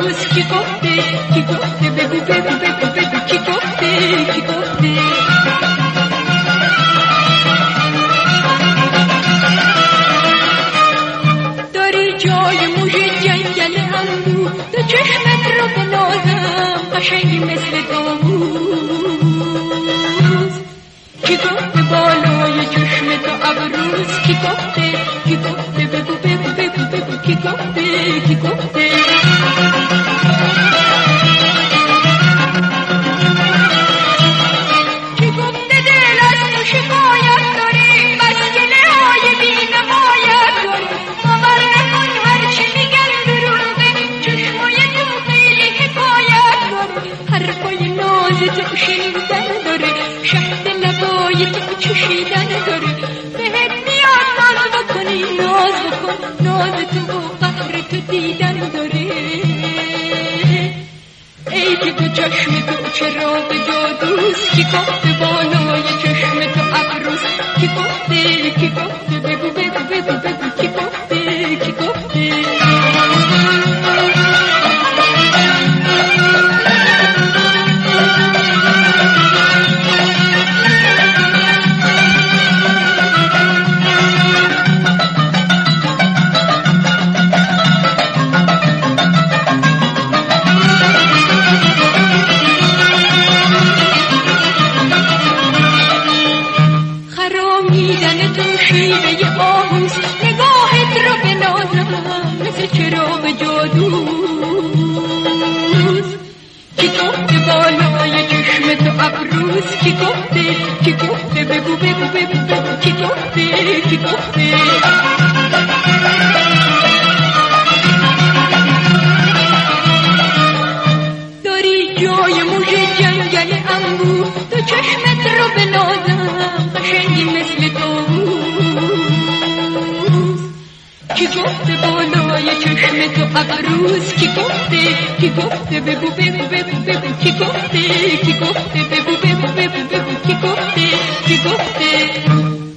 ابروز کی گفته بگو بگو بگو بگو کی گفته داری جای موج جنگل انبو تو چشمت رو بنازم قشنگی مثل داوود کی گفته بالای چشم تو ابروز کی گفته بگو بگو بگو بگو کی گفته شنیدن داره شهد لبای تو چشیدن داره بهت میاد ناز بکنی ناز بکن ناز تو و قهر تو دیدن داره ای که تو چشم تو چراغ جادوست کی گفته بالای چشم تو ابروست کی گفته بگو بگو بگو بگو کی گفته میدن تو شیوه آهوست نگاهت رو بنازم مثل چراغ جادوست کی گفته بالای چشم تو ابروز کی گفته بگو بگو بگو بگو کی گفته داری جای موج جنگل انبو تو چشمت رو بنازم قشنگی مثل داوود کی گفته بالای چشم تو ابروز کی گفته بگو بگو بگو بگو کی گفته بگو بگو بگو بگو کی گفته